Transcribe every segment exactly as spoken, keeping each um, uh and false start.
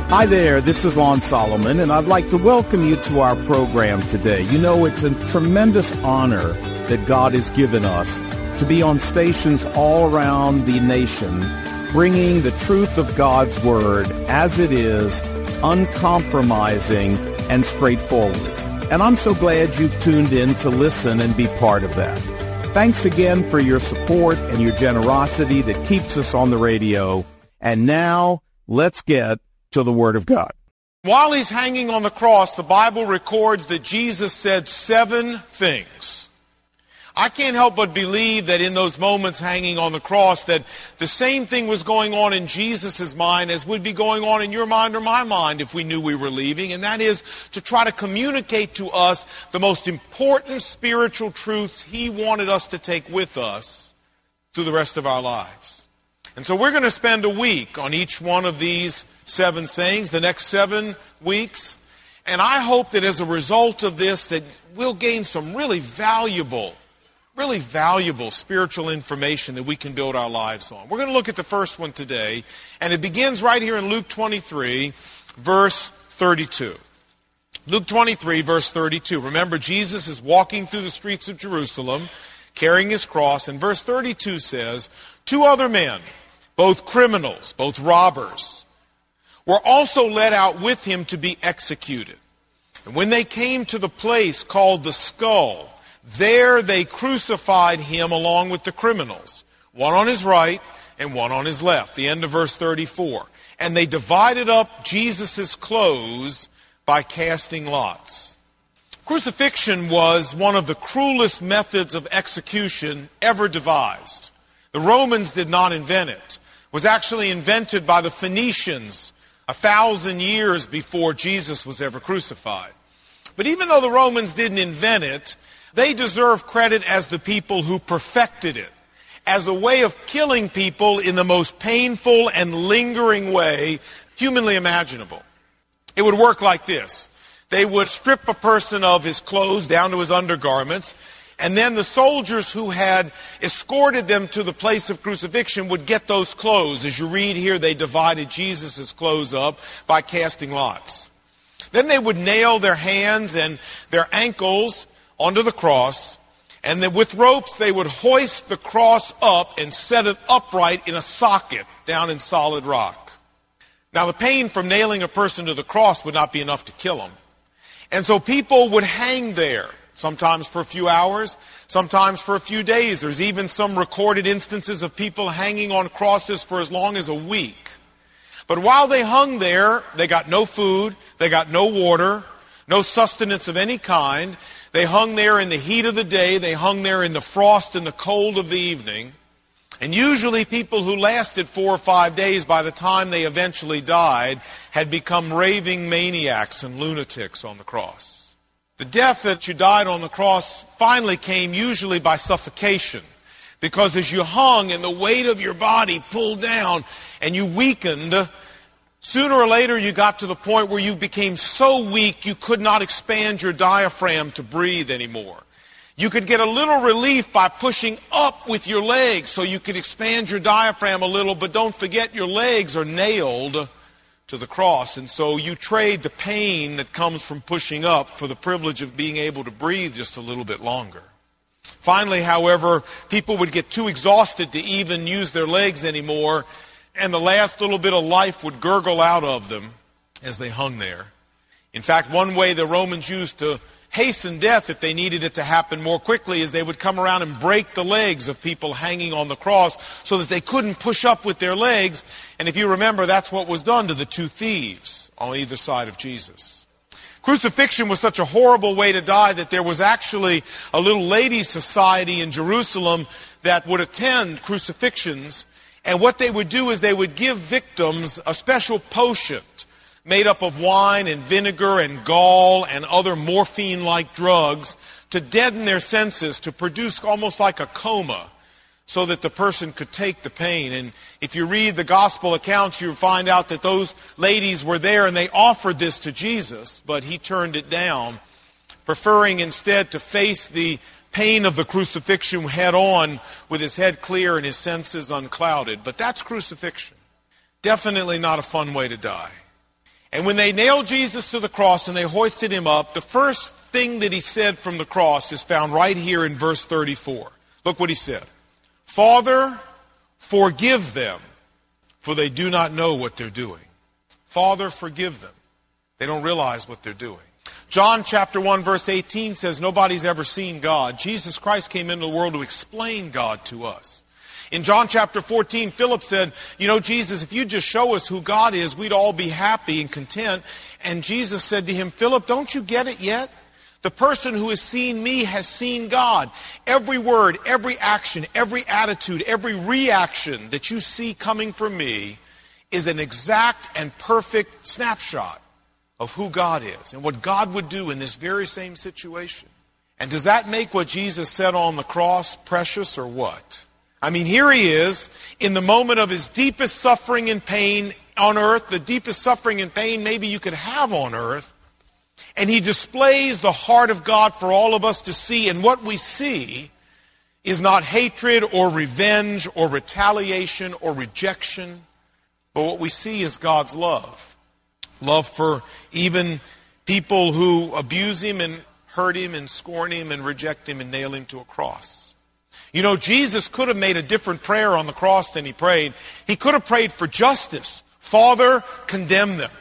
Hi there, this is Lon Solomon, and I'd like to welcome you to our program today. You know, it's a tremendous honor that God has given us to be on stations all around the nation, bringing the truth of God's Word as it is, uncompromising and straightforward. And I'm so glad you've tuned in to listen and be part of that. Thanks again for your support and your generosity that keeps us on the radio. And now, let's get to the Word of God. While he's hanging on the cross, the Bible records that Jesus said seven things. I can't help but believe that in those moments hanging on the cross that the same thing was going on in Jesus' mind as would be going on in your mind or my mind if we knew we were leaving, and that is to try to communicate to us the most important spiritual truths he wanted us to take with us through the rest of our lives. And so we're going to spend a week on each one of these seven sayings, the next seven weeks. And I hope that as a result of this that we'll gain some really valuable, really valuable spiritual information that we can build our lives on. We're going to look at the first one today, and it begins right here in Luke twenty-three, verse thirty-two. Luke twenty-three, verse thirty-two. Remember, Jesus is walking through the streets of Jerusalem, carrying his cross, and verse thirty-two says, two other men, both criminals, both robbers, were also led out with him to be executed. And when they came to the place called the Skull, there they crucified him along with the criminals, one on his right and one on his left. The end of verse thirty-four. And they divided up Jesus' clothes by casting lots. Crucifixion was one of the cruelest methods of execution ever devised. The Romans did not invent it. It was actually invented by the Phoenicians a thousand years before Jesus was ever crucified. But even though the Romans didn't invent it, they deserve credit as the people who perfected it, as a way of killing people in the most painful and lingering way humanly imaginable. It would work like this. They would strip a person of his clothes down to his undergarments, and then the soldiers who had escorted them to the place of crucifixion would get those clothes. As you read here, they divided Jesus' clothes up by casting lots. Then they would nail their hands and their ankles onto the cross, and then with ropes they would hoist the cross up and set it upright in a socket down in solid rock. Now the pain from nailing a person to the cross would not be enough to kill him. And so people would hang there, sometimes for a few hours, sometimes for a few days. There's even some recorded instances of people hanging on crosses for as long as a week. But while they hung there, they got no food, they got no water, no sustenance of any kind. They hung there in the heat of the day, they hung there in the frost and the cold of the evening. And usually people who lasted four or five days, by the time they eventually died, had become raving maniacs and lunatics on the cross. The death that you died on the cross finally came usually by suffocation, because as you hung and the weight of your body pulled down and you weakened, sooner or later you got to the point where you became so weak you could not expand your diaphragm to breathe anymore. You could get a little relief by pushing up with your legs so you could expand your diaphragm a little, but don't forget your legs are nailed to the cross, and so you trade the pain that comes from pushing up for the privilege of being able to breathe just a little bit longer. Finally, however, people would get too exhausted to even use their legs anymore, and the last little bit of life would gurgle out of them as they hung there. In fact, one way the Romans used to hasten death, if they needed it to happen more quickly, is they would come around and break the legs of people hanging on the cross so that they couldn't push up with their legs. And if you remember, that's what was done to the two thieves on either side of Jesus. Crucifixion was such a horrible way to die that there was actually a little ladies' society in Jerusalem that would attend crucifixions, and what they would do is they would give victims a special potion made up of wine and vinegar and gall and other morphine-like drugs to deaden their senses, to produce almost like a coma, so that the person could take the pain. And if you read the gospel accounts, you find out that those ladies were there and they offered this to Jesus, but he turned it down, preferring instead to face the pain of the crucifixion head on with his head clear and his senses unclouded. But that's crucifixion. Definitely not a fun way to die. And when they nailed Jesus to the cross and they hoisted him up, the first thing that he said from the cross is found right here in verse thirty-four. Look what he said. Father, forgive them, for they do not know what they're doing. Father, forgive them. They don't realize what they're doing. John chapter one verse eighteen says nobody's ever seen God. Jesus Christ came into the world to explain God to us. In John chapter fourteen, Philip said, you know, Jesus, if you just show us who God is, we'd all be happy and content. And Jesus said to him, Philip, don't you get it yet? The person who has seen me has seen God. Every word, every action, every attitude, every reaction that you see coming from me is an exact and perfect snapshot of who God is and what God would do in this very same situation. And does that make what Jesus said on the cross precious or what? I mean, here he is in the moment of his deepest suffering and pain on earth, the deepest suffering and pain maybe you could have on earth. And he displays the heart of God for all of us to see. And what we see is not hatred or revenge or retaliation or rejection, but what we see is God's love. Love for even people who abuse him and hurt him and scorn him and reject him and nail him to a cross. You know, Jesus could have made a different prayer on the cross than he prayed. He could have prayed for justice. Father, condemn them.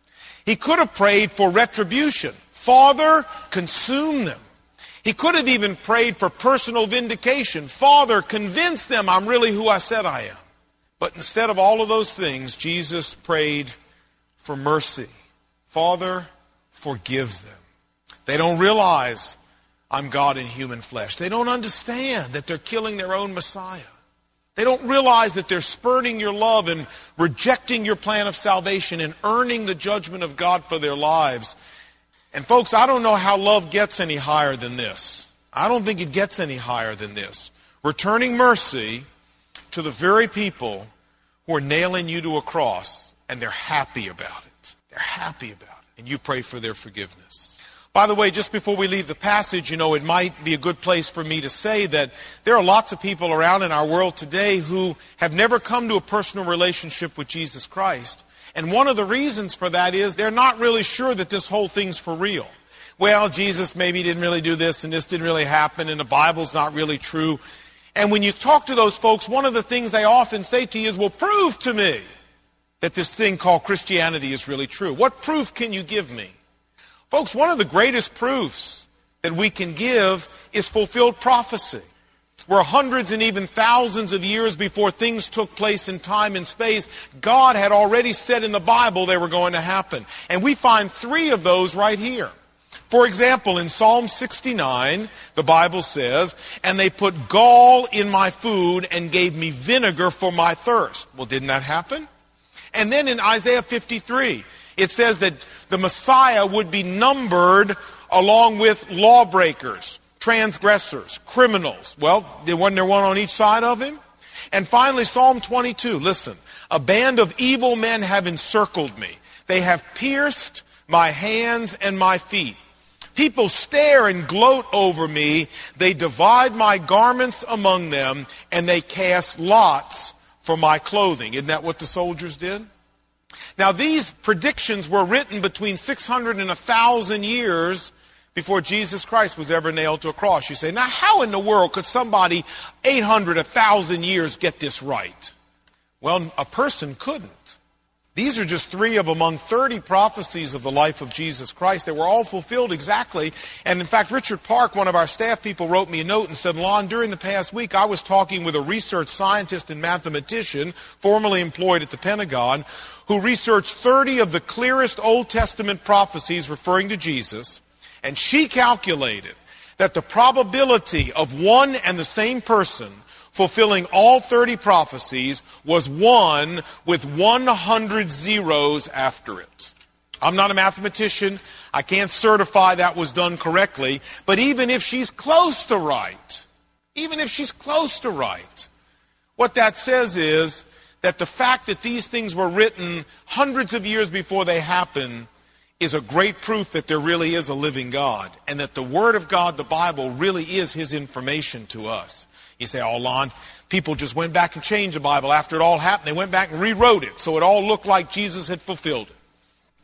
He could have prayed for retribution. Father, consume them. He could have even prayed for personal vindication. Father, convince them I'm really who I said I am. But instead of all of those things, Jesus prayed for mercy. Father, forgive them. They don't realize I'm God in human flesh. They don't understand that they're killing their own Messiah. They don't realize that they're spurning your love and rejecting your plan of salvation and earning the judgment of God for their lives. And folks, I don't know how love gets any higher than this. I don't think it gets any higher than this. Returning mercy to the very people who are nailing you to a cross, and they're happy about it. They're happy about it. And you pray for their forgiveness. By the way, just before we leave the passage, you know, it might be a good place for me to say that there are lots of people around in our world today who have never come to a personal relationship with Jesus Christ. And one of the reasons for that is they're not really sure that this whole thing's for real. Well, Jesus maybe didn't really do this and this didn't really happen and the Bible's not really true. And when you talk to those folks, one of the things they often say to you is, well, prove to me that this thing called Christianity is really true. What proof can you give me? Folks, one of the greatest proofs that we can give is fulfilled prophecy, where hundreds and even thousands of years before things took place in time and space, God had already said in the Bible they were going to happen. And we find three of those right here. For example, in Psalm sixty-nine, the Bible says, and they put gall in my food and gave me vinegar for my thirst. Well, didn't that happen? And then in Isaiah fifty-three, it says that the Messiah would be numbered along with lawbreakers, transgressors, criminals. Well, wasn't there one on each side of him? And finally, Psalm twenty-two, listen. A band of evil men have encircled me. They have pierced my hands and my feet. People stare and gloat over me. They divide my garments among them, and they cast lots for my clothing. Isn't that what the soldiers did? Now, these predictions were written between six hundred and one thousand years before Jesus Christ was ever nailed to a cross. You say, now how in the world could somebody eight hundred, one thousand years get this right? Well, a person couldn't. These are just three of among thirty prophecies of the life of Jesus Christ that were all fulfilled exactly. And in fact, Richard Park, one of our staff people, wrote me a note and said, Lon, during the past week I was talking with a research scientist and mathematician formerly employed at the Pentagon who researched thirty of the clearest Old Testament prophecies referring to Jesus. And she calculated that the probability of one and the same person fulfilling all thirty prophecies was one with one hundred zeros after it. I'm not a mathematician. I can't certify that was done correctly. But even if she's close to right, even if she's close to right, what that says is that the fact that these things were written hundreds of years before they happened is a great proof that there really is a living God and that the Word of God, the Bible, really is His information to us. You say, oh, Lon, people just went back and changed the Bible after it all happened. They went back and rewrote it so it all looked like Jesus had fulfilled it.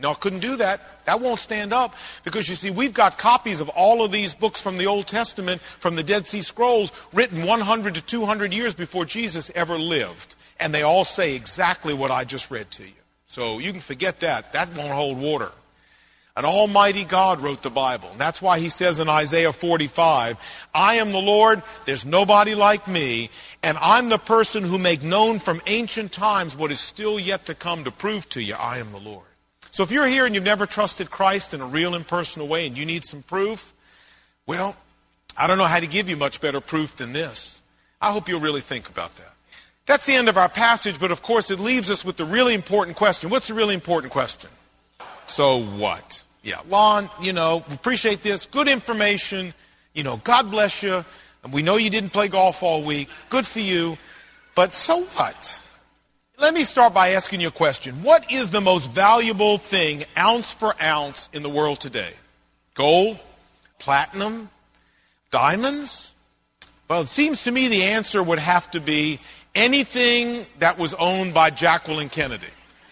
No, I couldn't do that. That won't stand up because, you see, we've got copies of all of these books from the Old Testament, from the Dead Sea Scrolls, written one hundred to two hundred years before Jesus ever lived. And they all say exactly what I just read to you. So you can forget that. That won't hold water. An almighty God wrote the Bible. And that's why he says in Isaiah forty-five, I am the Lord, there's nobody like me, and I'm the person who make known from ancient times what is still yet to come to prove to you, I am the Lord. So if you're here and you've never trusted Christ in a real and personal way and you need some proof, well, I don't know how to give you much better proof than this. I hope you'll really think about that. That's the end of our passage, but of course it leaves us with the really important question. What's the really important question? So what? Yeah, Lon, you know, we appreciate this. Good information. You know, God bless you. And we know you didn't play golf all week. Good for you. But so what? Let me start by asking you a question. What is the most valuable thing, ounce for ounce, in the world today? Gold? Platinum? Diamonds? Well, it seems to me the answer would have to be anything that was owned by Jacqueline Kennedy.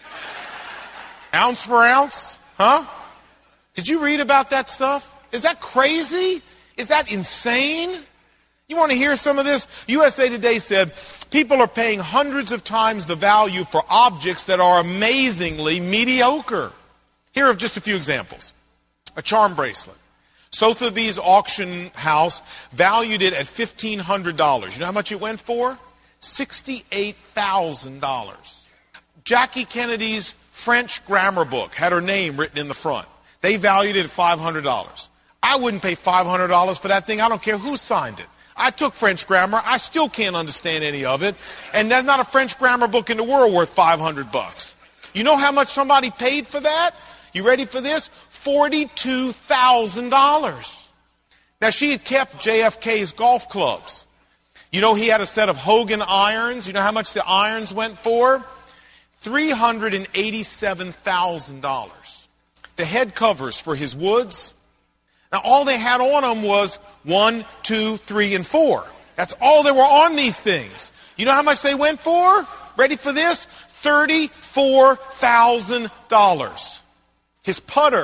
Ounce for ounce? Huh? Did you read about that stuff? Is that crazy? Is that insane? You want to hear some of this? U S A Today said people are paying hundreds of times the value for objects that are amazingly mediocre. Here are just a few examples. A charm bracelet. Sotheby's auction house valued it at fifteen hundred dollars. You know how much it went for? sixty-eight thousand dollars. Jackie Kennedy's French grammar book had her name written in the front. They valued it at five hundred dollars. I wouldn't pay five hundred dollars for that thing. I don't care who signed it. I took French grammar. I still can't understand any of it. And there's not a French grammar book in the world worth five hundred bucks. You know how much somebody paid for that? You ready for this? forty-two thousand dollars. Now, she had kept J F K's golf clubs. You know, he had a set of Hogan irons. You know how much the irons went for? three hundred eighty-seven thousand dollars. The head covers for his woods. Now, all they had on them was one, two, three, and four. That's all they were on these things. You know how much they went for? Ready for this? thirty-four thousand dollars. His putter,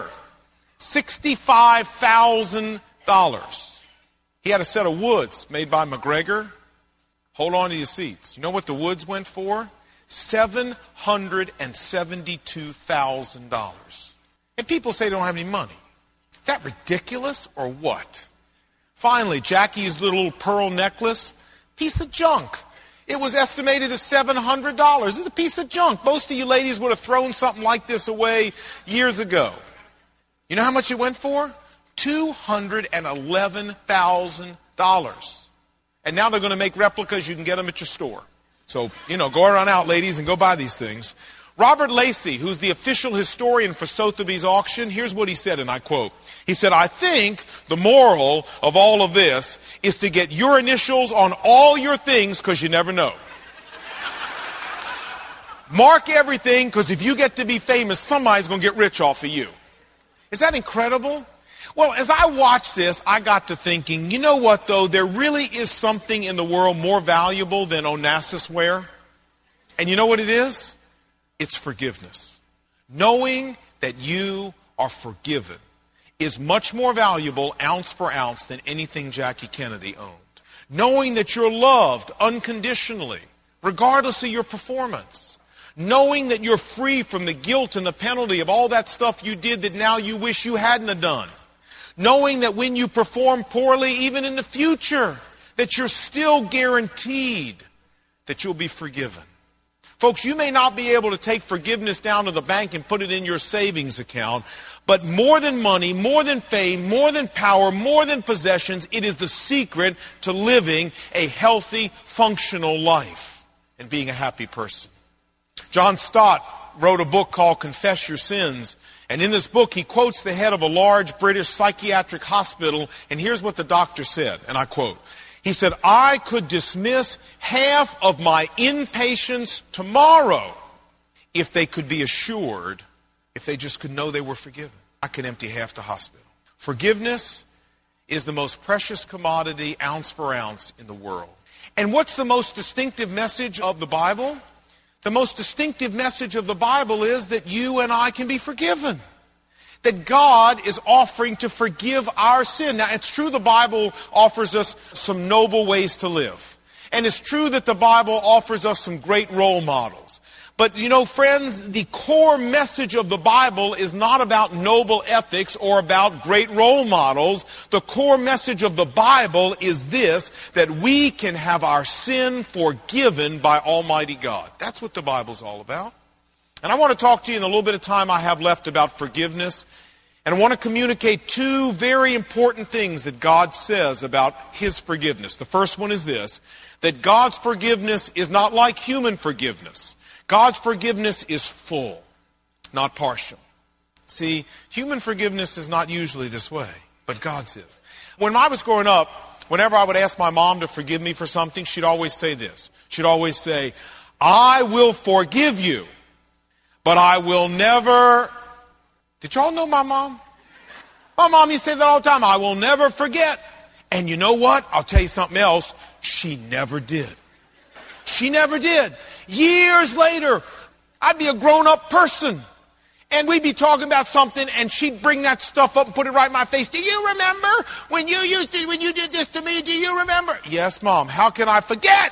sixty-five thousand dollars. He had a set of woods made by McGregor. Hold on to your seats. You know what the woods went for? seven hundred seventy-two thousand dollars. And people say they don't have any money. Is that ridiculous or what? Finally, Jackie's little pearl necklace, piece of junk. It was estimated at seven hundred dollars. It's a piece of junk. Most of you ladies would have thrown something like this away years ago. You know how much it went for? two hundred eleven thousand dollars. And now they're going to make replicas. You can get them at your store. So, you know, go around out, ladies, and go buy these things. Robert Lacey, who's the official historian for Sotheby's auction, here's what he said, and I quote. He said, I think the moral of all of this is to get your initials on all your things because you never know. Mark everything because if you get to be famous, somebody's going to get rich off of you. Is that incredible? Well, as I watched this, I got to thinking, you know what, though? There really is something in the world more valuable than Onassis ware. And you know what it is? It's forgiveness. Knowing that you are forgiven is much more valuable, ounce for ounce, than anything Jackie Kennedy owned. Knowing that you're loved unconditionally, regardless of your performance. Knowing that you're free from the guilt and the penalty of all that stuff you did that now you wish you hadn't have done. Knowing that when you perform poorly, even in the future, that you're still guaranteed that you'll be forgiven. Folks, you may not be able to take forgiveness down to the bank and put it in your savings account, but more than money, more than fame, more than power, more than possessions, it is the secret to living a healthy, functional life and being a happy person. John Stott wrote a book called Confess Your Sins, and in this book he quotes the head of a large British psychiatric hospital, and here's what the doctor said, and I quote, he said, I could dismiss half of my inpatients tomorrow if they could be assured, if they just could know they were forgiven. I could empty half the hospital. Forgiveness is the most precious commodity, ounce for ounce, in the world. And what's the most distinctive message of the Bible? The most distinctive message of the Bible is that you and I can be forgiven. That God is offering to forgive our sin. Now, it's true the Bible offers us some noble ways to live. And it's true that the Bible offers us some great role models. But, you know, friends, the core message of the Bible is not about noble ethics or about great role models. The core message of the Bible is this, that we can have our sin forgiven by Almighty God. That's what the Bible's all about. And I want to talk to you in the little bit of time I have left about forgiveness. And I want to communicate two very important things that God says about His forgiveness. The first one is this, that God's forgiveness is not like human forgiveness. God's forgiveness is full, not partial. See, human forgiveness is not usually this way, but God's is. When I was growing up, whenever I would ask my mom to forgive me for something, she'd always say this. She'd always say, I will forgive you, but I will never... Did y'all know my mom? My mom used to say that all the time. I will never forget. And you know what? I'll tell you something else. She never did. She never did. Years later, I'd be a grown-up person, and we'd be talking about something, and she'd bring that stuff up and put it right in my face. Do you remember when you used to, when you did this to me? Do you remember? Yes, Mom. How can I forget?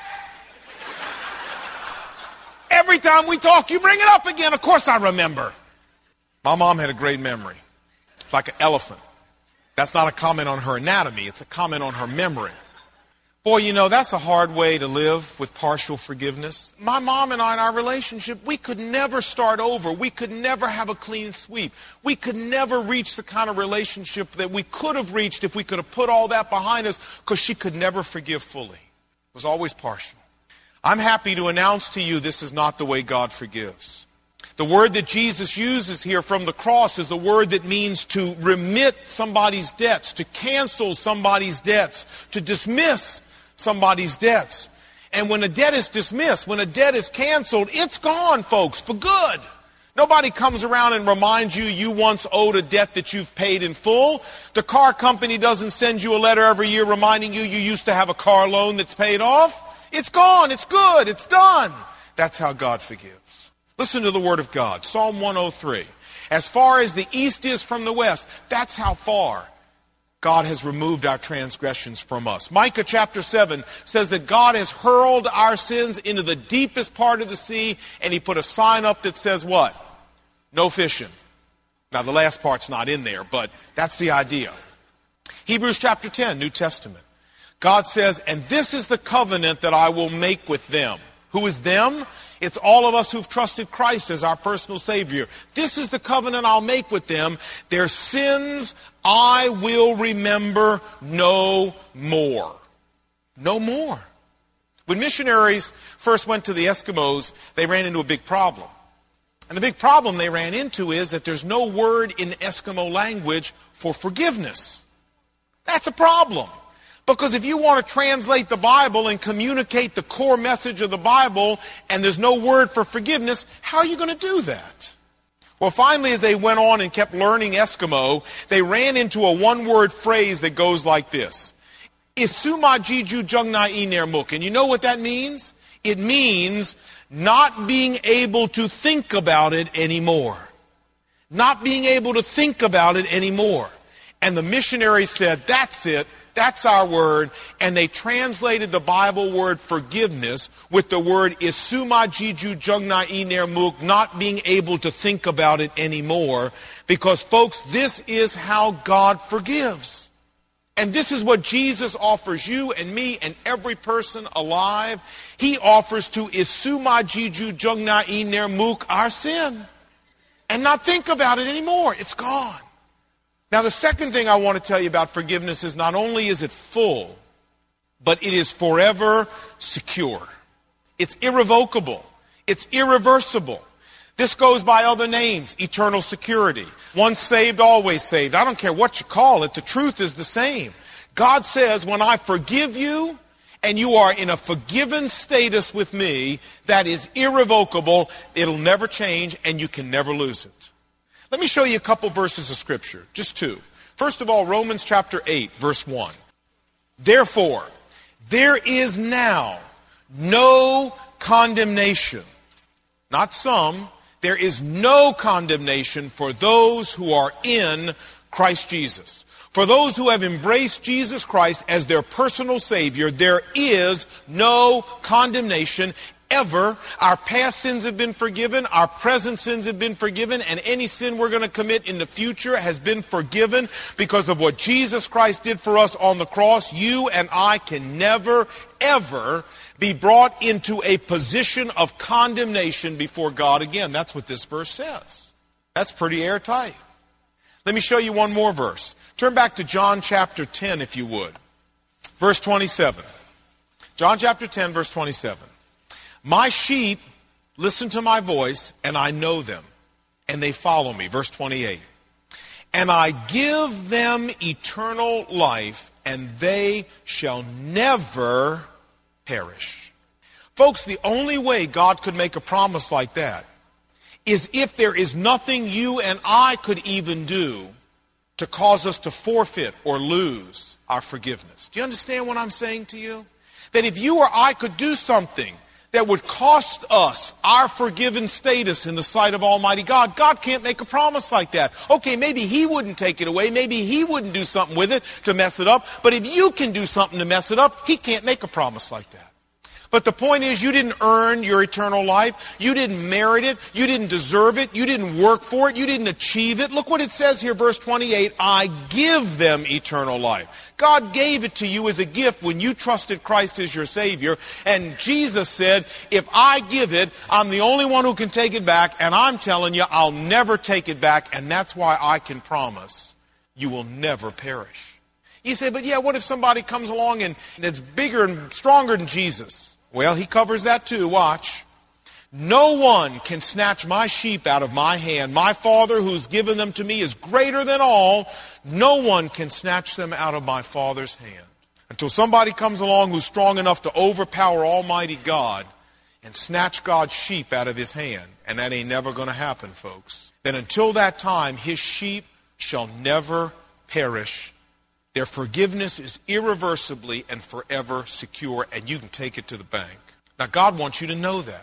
Every time we talk, you bring it up again. Of course I remember. My mom had a great memory. It's like an elephant. That's not a comment on her anatomy. It's a comment on her memory. Boy, you know, that's a hard way to live with partial forgiveness. My mom and I, in our relationship, we could never start over. We could never have a clean sweep. We could never reach the kind of relationship that we could have reached if we could have put all that behind us, because she could never forgive fully. It was always partial. I'm happy to announce to you this is not the way God forgives. The word that Jesus uses here from the cross is a word that means to remit somebody's debts, to cancel somebody's debts, to dismiss somebody's debts. And when a debt is dismissed, when a debt is canceled, it's gone, folks, for good. Nobody comes around and reminds you you once owed a debt that you've paid in full. The car company doesn't send you a letter every year reminding you you used to have a car loan that's paid off. It's gone, it's good, it's done. That's how God forgives. Listen to the word of God, Psalm one oh three. As far as the east is from the west, that's how far God has removed our transgressions from us. Micah chapter seven says that God has hurled our sins into the deepest part of the sea, and He put a sign up that says what? No fishing. Now the last part's not in there, but that's the idea. Hebrews chapter ten, New Testament. God says, and this is the covenant that I will make with them. Who is them? It's all of us who've trusted Christ as our personal Savior. This is the covenant I'll make with them. Their sins I will remember no more. No more. When missionaries first went to the Eskimos, they ran into a big problem. And the big problem they ran into is that there's no word in Eskimo language for forgiveness. That's a problem. Because if you want to translate the Bible and communicate the core message of the Bible and there's no word for forgiveness, how are you going to do that? Well, finally, as they went on and kept learning Eskimo, they ran into a one-word phrase that goes like this. Isuma jiju jungnai inermuk. And you know what that means? It means not being able to think about it anymore. Not being able to think about it anymore. And the missionaries said, that's it. That's our word. And they translated the Bible word forgiveness with the word isuma jiju jungnai inermuk, not being able to think about it anymore. Because, folks, this is how God forgives. And this is what Jesus offers you and me and every person alive. He offers to isuma jiju jungnai inermuk our sin. And not think about it anymore. It's gone. Now, the second thing I want to tell you about forgiveness is not only is it full, but it is forever secure. It's irrevocable. It's irreversible. This goes by other names, eternal security. Once saved, always saved. I don't care what you call it. The truth is the same. God says, when I forgive you and you are in a forgiven status with me, that is irrevocable. It'll never change and you can never lose it. Let me show you a couple verses of Scripture, just two. First of all, Romans chapter eight, verse one. Therefore, there is now no condemnation not some, there is no condemnation for those who are in Christ Jesus. For those who have embraced Jesus Christ as their personal Savior, there is no condemnation ever. Our past sins have been forgiven, our present sins have been forgiven, and any sin we're going to commit in the future has been forgiven because of what Jesus Christ did for us on the cross. You and I can never, ever be brought into a position of condemnation before God again. That's what this verse says. That's pretty airtight. Let me show you one more verse. Turn back to John chapter ten, if you would. Verse twenty-seven. John chapter ten, verse twenty-seven. My sheep listen to my voice, and I know them, and they follow me. Verse twenty-eight. And I give them eternal life, and they shall never perish. Folks, the only way God could make a promise like that is if there is nothing you and I could even do to cause us to forfeit or lose our forgiveness. Do you understand what I'm saying to you? That if you or I could do something that would cost us our forgiven status in the sight of Almighty God, God can't make a promise like that. Okay, maybe He wouldn't take it away. Maybe He wouldn't do something with it to mess it up. But if you can do something to mess it up, He can't make a promise like that. But the point is, you didn't earn your eternal life. You didn't merit it. You didn't deserve it. You didn't work for it. You didn't achieve it. Look what it says here, verse twenty-eight. I give them eternal life. God gave it to you as a gift when you trusted Christ as your Savior. And Jesus said, if I give it, I'm the only one who can take it back. And I'm telling you, I'll never take it back. And that's why I can promise you will never perish. You say, but yeah, what if somebody comes along and that's bigger and stronger than Jesus? Well, He covers that too. Watch. No one can snatch my sheep out of my hand. My Father who's given them to me is greater than all. No one can snatch them out of my Father's hand. Until somebody comes along who's strong enough to overpower Almighty God and snatch God's sheep out of His hand. And that ain't never going to happen, folks. Then until that time, His sheep shall never perish. Their forgiveness is irreversibly and forever secure, and you can take it to the bank. Now, God wants you to know that.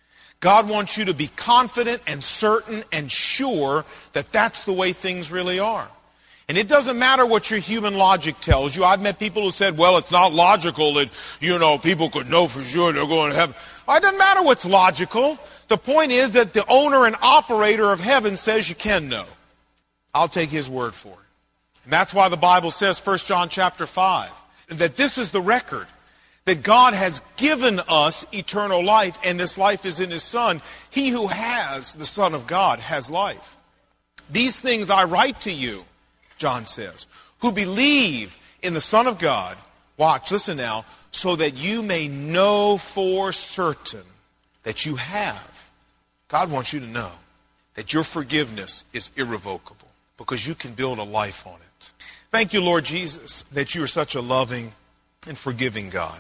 God wants you to be confident and certain and sure that that's the way things really are. And it doesn't matter what your human logic tells you. I've met people who said, well, it's not logical that, you know, people could know for sure they're going to heaven. Well, it doesn't matter what's logical. The point is that the owner and operator of heaven says you can know. I'll take His word for it. And that's why the Bible says, First John chapter five, that this is the record, that God has given us eternal life, and this life is in His Son. He who has the Son of God has life. These things I write to you, John says, who believe in the Son of God, watch, listen now, so that you may know for certain that you have. God wants you to know that your forgiveness is irrevocable because you can build a life on it. Thank you, Lord Jesus, that you are such a loving and forgiving God.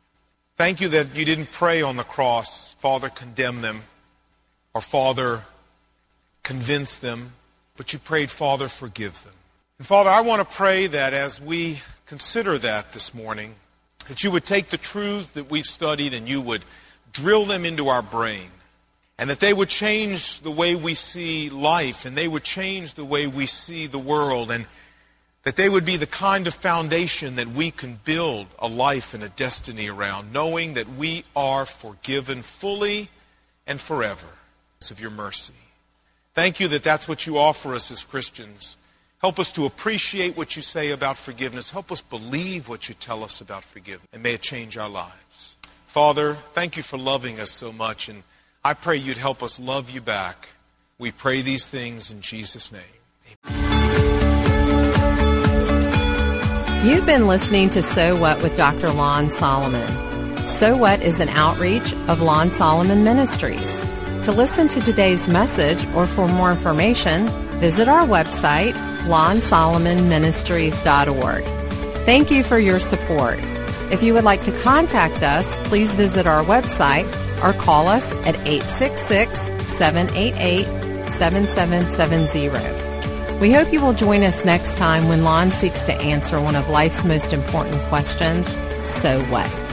Thank you that you didn't pray on the cross, Father, condemn them, or Father, convince them, but you prayed, Father, forgive them. And Father, I want to pray that as we consider that this morning, that you would take the truths that we've studied and you would drill them into our brain, and that they would change the way we see life, and they would change the way we see the world, and that they would be the kind of foundation that we can build a life and a destiny around, knowing that we are forgiven fully and forever of your mercy. Thank you that that's what you offer us as Christians. Help us to appreciate what you say about forgiveness. Help us believe what you tell us about forgiveness, and may it change our lives. Father, thank you for loving us so much, and I pray you'd help us love you back. We pray these things in Jesus' name. Amen. You've been listening to So What with Doctor Lon Solomon. So What is an outreach of Lon Solomon Ministries. To listen to today's message or for more information, visit our website, lon solomon ministries dot org. Thank you for your support. If you would like to contact us, please visit our website or call us at eight six six, seven eight eight, seven seven seven zero. We hope you will join us next time when Lon seeks to answer one of life's most important questions, so what?